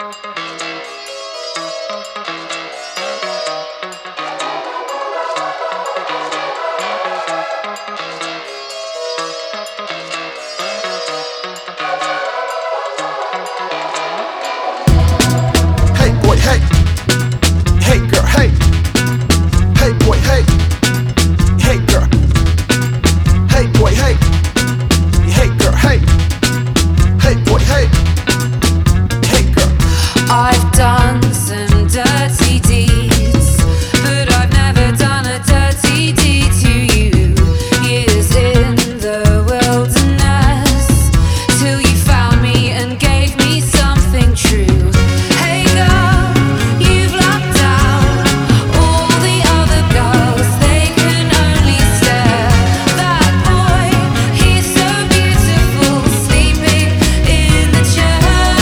Hey boy, hey. Hey girl, hey. Hey boy, hey. Hey girl. Hey boy, hey. Hey girl, hey. Hey boy, hey. Hey girl. I've done some dirty deeds, but I've never done a dirty deed to you. Years in the wilderness, till you found me and gave me something true. Hey girl, you've locked out all the other girls, they can only stare. That boy, he's so beautiful, sleeping in the chair.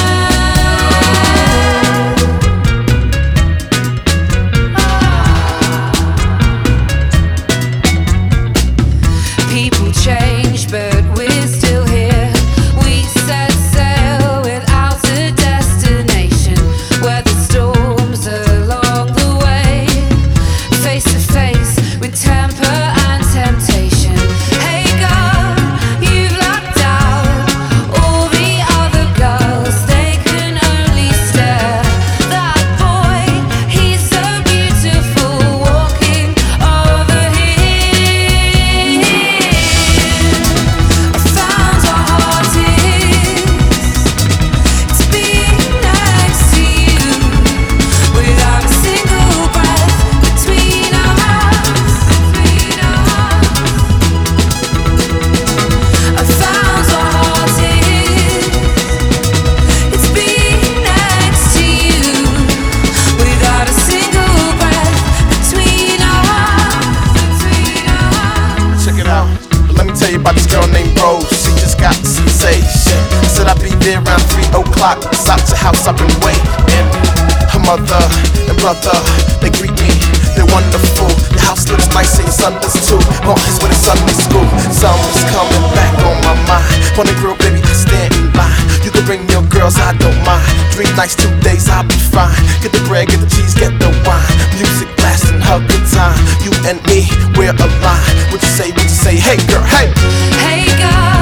People change, but we're still here. We set sail without a destination, weather storms along the way, face to face with temper and temptation. Hey girl, you've locked out all the other girls, they can only stare. That boy, he's so beautiful, walking over here. I found what heart is. It's being next to you, without a single breath between our hearts. I found what heart is. It's being next to you, without a single breath between our hearts. Check it out. But let me tell you about this girl named Rose. She just got the sensation. Said I'd be there around 3 o'clock. Beside your house, I've been waiting. Her mother and brother, they greet me. They're wonderful. Your house looks nice and your son does too. Oh, it's when it's Sunday school. Summer's coming back on my mind. Funny girl, baby, stand in line. You can bring your girls, I don't mind. 3 nights, 2 days, I'll be fine. Get the bread, get the cheese, get the wine. Music blasting, have good time. You and me, we're aligned. What you say, hey girl, hey. Hey girl,